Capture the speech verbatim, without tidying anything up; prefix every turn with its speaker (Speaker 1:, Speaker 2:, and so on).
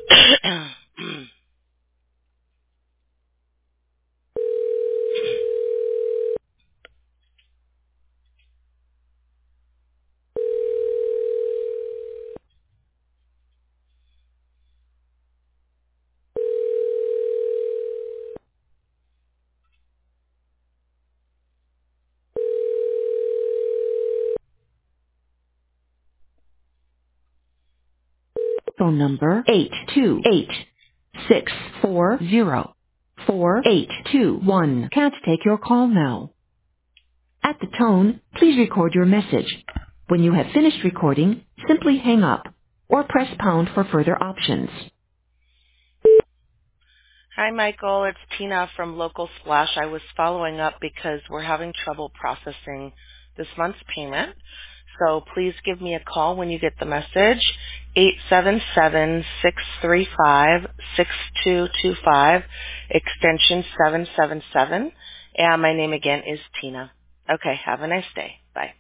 Speaker 1: Phone number eight two eight six four zero four eight two one. Can't take your call now. At the tone, please record your message. When you have finished recording, simply hang up or press pound for further options.
Speaker 2: Hi, Michael. It's Tina from Local Splash. I was following up because we're having trouble processing this month's payment. So please give me a call when you get the message, eight seven seven, six three five, six two two five, extension seven seven seven. And my name again is Tina. Okay, have a nice day. Bye.